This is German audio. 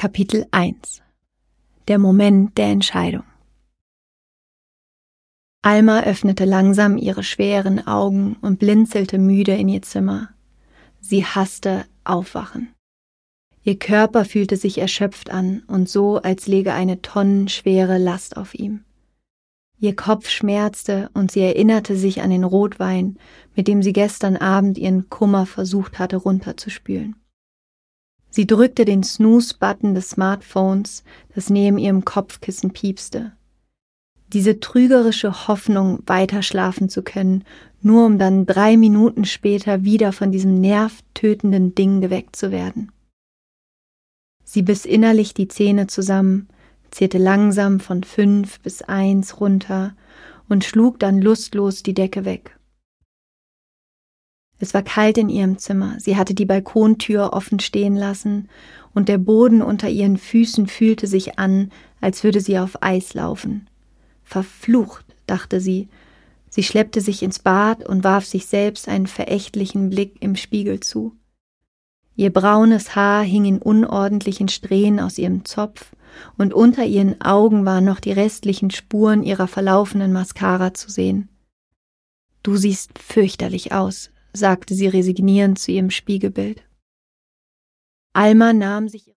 Kapitel 1 – Der Moment der Entscheidung. Alma öffnete langsam ihre schweren Augen und blinzelte müde in ihr Zimmer. Sie hasste Aufwachen. Ihr Körper fühlte sich erschöpft an und so, als läge eine tonnenschwere Last auf ihm. Ihr Kopf schmerzte und sie erinnerte sich an den Rotwein, mit dem sie gestern Abend ihren Kummer versucht hatte runterzuspülen. Sie drückte den Snooze-Button des Smartphones, das neben ihrem Kopfkissen piepste. Diese trügerische Hoffnung, weiter schlafen zu können, nur um dann 3 Minuten später wieder von diesem nervtötenden Ding geweckt zu werden. Sie biss innerlich die Zähne zusammen, zählte langsam von 5 bis 1 runter und schlug dann lustlos die Decke weg. Es war kalt in ihrem Zimmer, sie hatte die Balkontür offen stehen lassen und der Boden unter ihren Füßen fühlte sich an, als würde sie auf Eis laufen. Verflucht, dachte sie. Sie schleppte sich ins Bad und warf sich selbst einen verächtlichen Blick im Spiegel zu. Ihr braunes Haar hing in unordentlichen Strähnen aus ihrem Zopf und unter ihren Augen waren noch die restlichen Spuren ihrer verlaufenen Mascara zu sehen. »Du siehst fürchterlich aus«, sagte sie resignierend zu ihrem Spiegelbild. Alma nahm sich